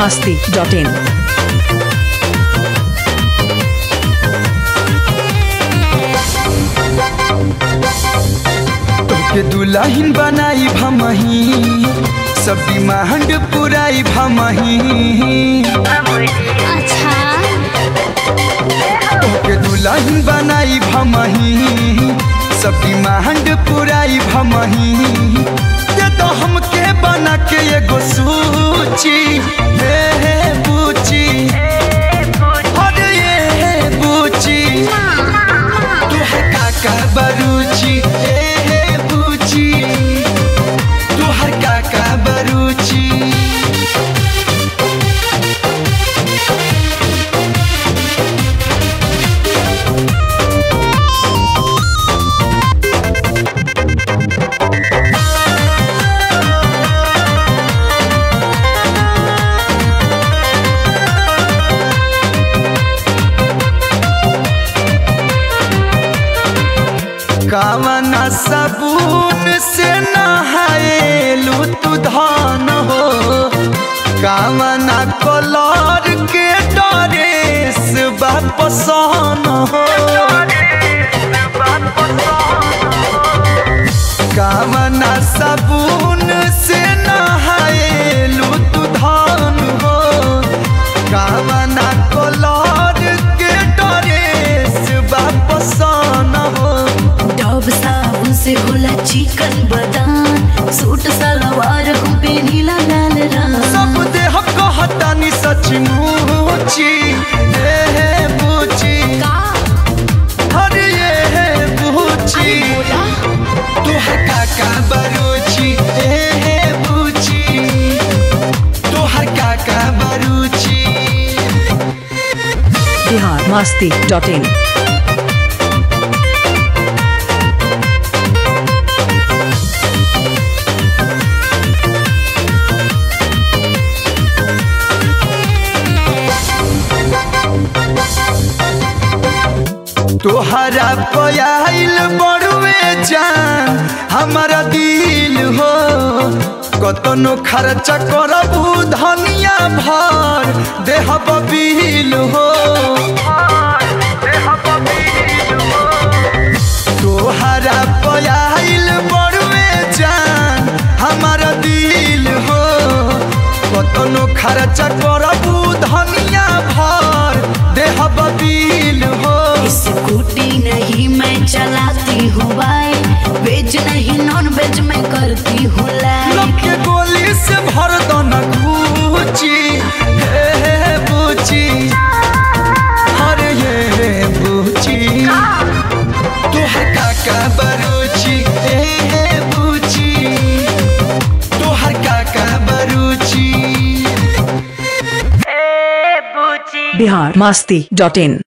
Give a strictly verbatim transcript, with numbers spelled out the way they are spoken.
masti dot in. तोके दुल्हन बनाई भमही सब डिमांड पुराई भमही। अच्छा तोके दुल्हन बनाई भमही सब डिमांड पुराई भमही। ये तो हमके बना के एगो सूची हे हे बूची अरे ये हे बूची तू है काका बरूची हे हे बूची तू हर काका बरूची। कावना साबुन से नहाएलू तू धान हो कावना कलर के ड्रेस बापसान हो कावना साबुन से नहाएलू तू धान हो कावना कलर के ड्रेस बापसान हो। डब साबुन से होला चिकन बदान सूट सलवार हम पे नीला लाल रंग सब देह कहतानी सचमुची हे हे बूची अरे ये हे बूची तू है काका बरूची हे हे बूची तू हर काका बरूची। Bihar masti dot in. तोहरा पयाइल बड़ुए जान हमारा दिल हो कतनो खर्चा करबू धनिया भर देह बिल हो। तोहरा पयाइल बड़ुए जान हमारा दिल हो कतनो खर्चा करबू धनिया भर देह बिल हो। स्कूटी नहीं मैं चलाती हूँ बाई वेज नहीं नॉन वेज मैं करती हूँ लोग लाइक के गोली से भर दो न घूची हे हे बूची अरे ये हे बूची तू है काका बरूची हे हे बूची तू हर काका बरूची। Bihar masti dot in.